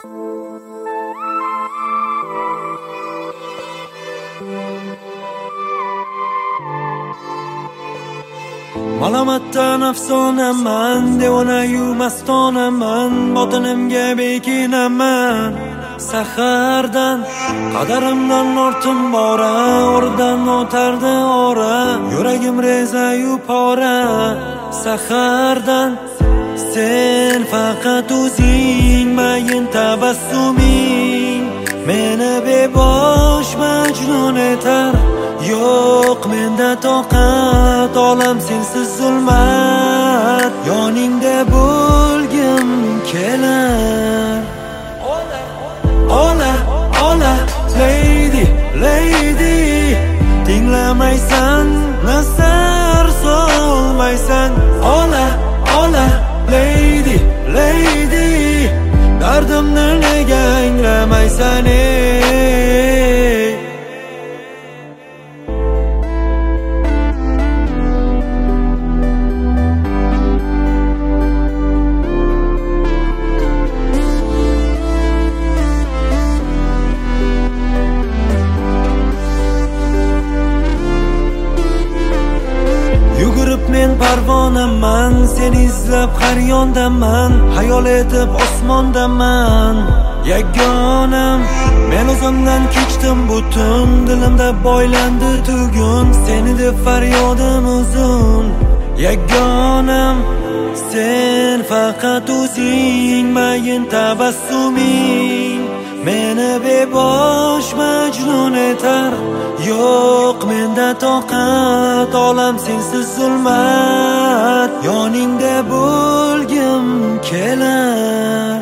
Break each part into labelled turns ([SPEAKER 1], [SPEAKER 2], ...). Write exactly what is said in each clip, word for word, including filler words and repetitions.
[SPEAKER 1] Malomatdan afsonaman, devonayu mastonaman, botinimga bekinaman. Sahardan qadarimdan ortim bora, o'rdan o'tardi ora, yuragim rezayu pora. Sahardan sen faqat o'zing, mayin tabassuming meni bebosh majnun etar. Yo'q menda toqat, olam sensiz zulmat, yoningda bo'lgim kelar. Ola, ola, lady, lady, tinglamaysan, nazar solmaysan. Ola, ola, lady, lady, dardimni nega anglamaysan ey? Men parvonaman, seni izlab har yondaman, hayol etib osmondaman. Yagonam, men o'zimdan kechdim butun, dilimda boylandi tugun, seni deb faryodim uzun. Yagonam, sen faqat o'zing, mayin tabassuming meni bebosh majnun etar. Yo'q menda toqat, olam sensiz zulmat, yoningda bo'lgim kelar.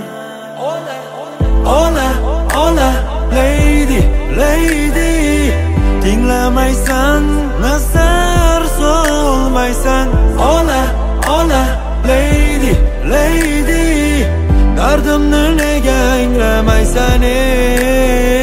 [SPEAKER 1] Ola, ola, lady, lady, tinglamaysan, nazar solmaysan. Ola, ola, lady, lady, dardimni nega anglamaysan ey?